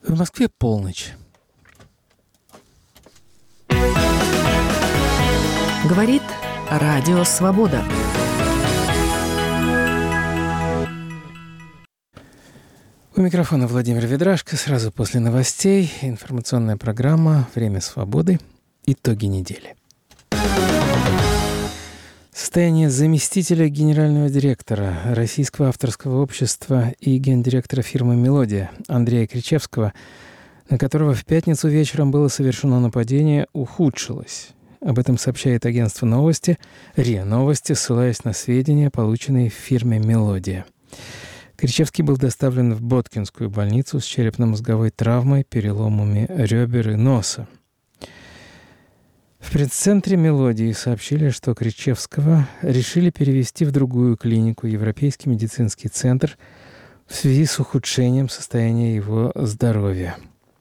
В Москве полночь. Говорит Радио Свобода. У микрофона Владимир Ведрашко. Сразу после новостей информационная программа «Время свободы. Итоги недели». Состояние заместителя генерального директора Российского авторского общества и гендиректора фирмы «Мелодия» Андрея Кричевского, на которого в пятницу вечером было совершено нападение, ухудшилось. Об этом сообщает агентство новости РИА Новости, ссылаясь на сведения, полученные в фирме «Мелодия». Кричевский был доставлен в Боткинскую больницу с черепно-мозговой травмой, переломами ребер и носа. В пресс-центре «Мелодии» сообщили, что Кричевского решили перевести в другую клинику, Европейский медицинский центр, в связи с ухудшением состояния его здоровья.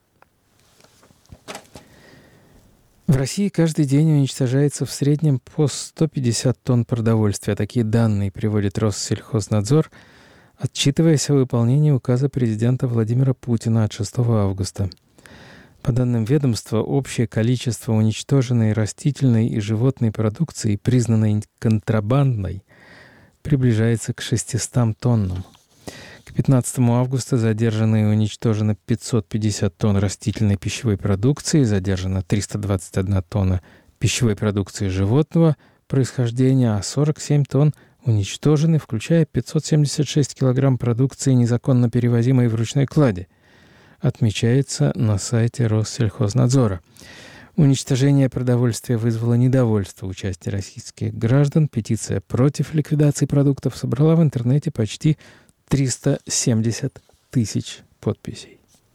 В России каждый день уничтожается в среднем по 150 тонн продовольствия. Такие данные приводит Россельхознадзор, отчитываясь о выполнении указа президента Владимира Путина от 6 августа. По данным ведомства, общее количество уничтоженной растительной и животной продукции, признанной контрабандной, приближается к 600 тоннам. К 15 августа задержано и уничтожено 550 тонн растительной пищевой продукции, задержано 321 тонна пищевой продукции животного происхождения, а 47 тонн уничтожены, включая 576 килограмм продукции, незаконно перевозимой в ручной клади, отмечается на сайте Россельхознадзора. Уничтожение продовольствия вызвало недовольство участия российских граждан. Петиция против ликвидации продуктов собрала в интернете почти 370 тысяч подписей.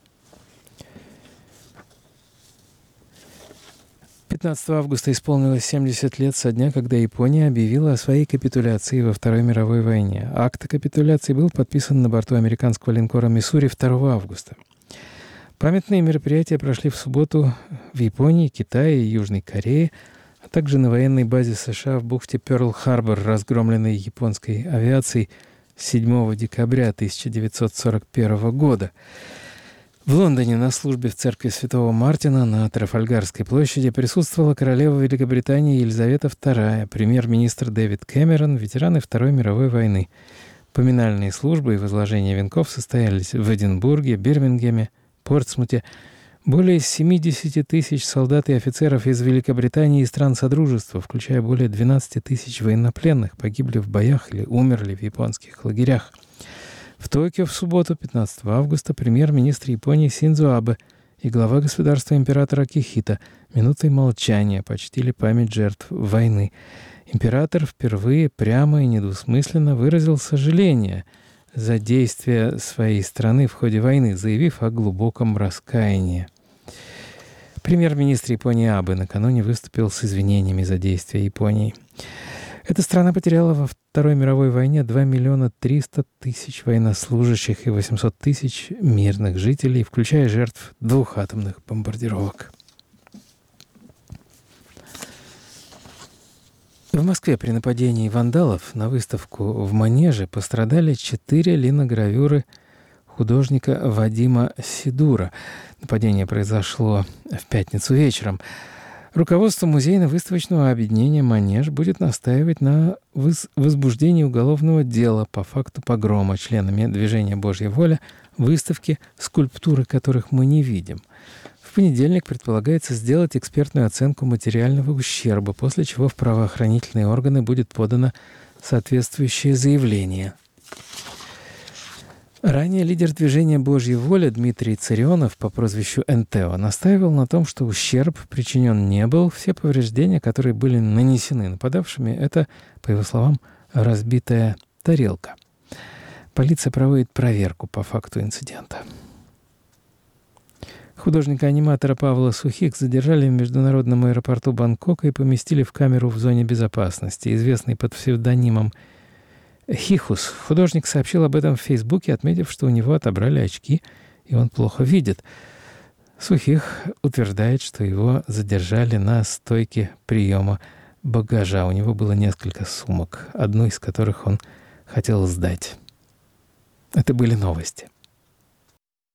15 августа исполнилось 70 лет со дня, когда Япония объявила о своей капитуляции во Второй мировой войне. Акт о капитуляции был подписан на борту американского линкора «Миссури» 2 августа. Памятные мероприятия прошли в субботу в Японии, Китае и Южной Корее, а также на военной базе США в бухте Пёрл-Харбор, разгромленной японской авиацией 7 декабря 1941 года. В Лондоне на службе в церкви Святого Мартина на Трафальгарской площади присутствовала королева Великобритании Елизавета II, премьер-министр Дэвид Кэмерон, ветераны Второй мировой войны. Поминальные службы и возложение венков состоялись в Эдинбурге, Бирмингеме, Портсмуте. Более 70 тысяч солдат и офицеров из Великобритании и стран Содружества, включая более 12 тысяч военнопленных, погибли в боях или умерли в японских лагерях. В Токио в субботу, 15 августа, премьер-министр Японии Синдзо Абе и глава государства император Акихито минутой молчания почтили память жертв войны. Император впервые прямо и недвусмысленно выразил сожаление за действия своей страны в ходе войны, заявив о глубоком раскаянии. Премьер-министр Японии Абе накануне выступил с извинениями за действия Японии. Эта страна потеряла во Второй мировой войне 2 миллиона 300 тысяч военнослужащих и 800 тысяч мирных жителей, включая жертв 2 атомных бомбардировок. В Москве при нападении вандалов на выставку в Манеже пострадали 4 линогравюры художника Вадима Сидура. Нападение произошло в пятницу вечером. Руководство музейно-выставочного объединения «Манеж» будет настаивать на возбуждении уголовного дела по факту погрома членами движения «Божья воля» выставки, скульптуры которых мы не видим. В понедельник предполагается сделать экспертную оценку материального ущерба, после чего в правоохранительные органы будет подано соответствующее заявление. Ранее лидер движения «Божья воля» Дмитрий Царионов по прозвищу НТО настаивал на том, что ущерб причинен не был. Все повреждения, которые были нанесены нападавшими, это, по его словам, разбитая тарелка. Полиция проводит проверку по факту инцидента. Художника-аниматора Павла Сухих задержали в международном аэропорту Бангкока и поместили в камеру в зоне безопасности. Известный под псевдонимом Хихус, художник сообщил об этом в Фейсбуке, отметив, что у него отобрали очки, и он плохо видит. Сухих утверждает, что его задержали на стойке приема багажа. У него было несколько сумок, одну из которых он хотел сдать. Это были новости.